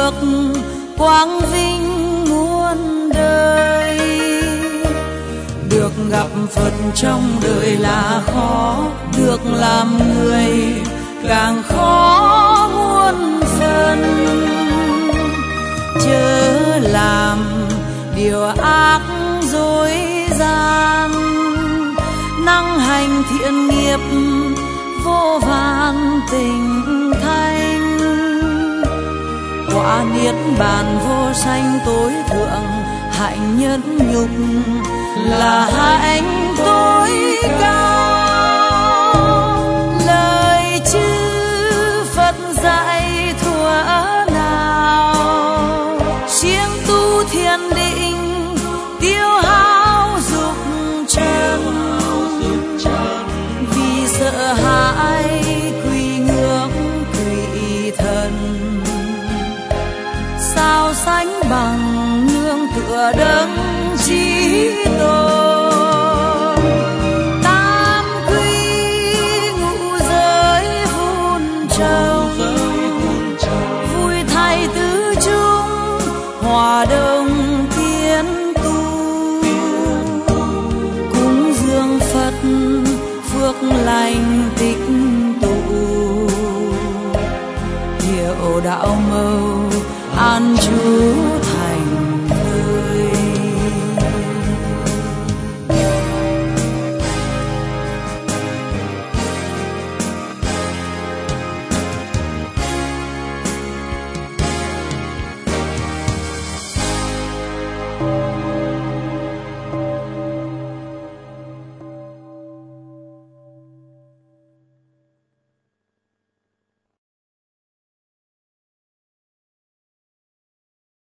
được quang vinh muôn đời. Được gặp Phật trong đời là khó, được làm người càng khó muôn phần. Chớ làm điều ác dối gian, năng hành thiện nghiệp vô vàn tình thanh. Quả niết bàn vô sanh tối thượng, hạnh nhẫn nhục là hạnh tối cao. Lời chư Phật dạy thuở nào, siêng tu thiền định tiêu hao dục trần. Vì sợ hãi quy ngưỡng quỷ thần, sao sánh bằng nương tựa đấng chí tôn. Tam quy ngũ giới vun trồng, vui thay tứ chúng hòa đồng tiến tu. Cúng dường Phật phước lành tích tụ, hiểu đạo màu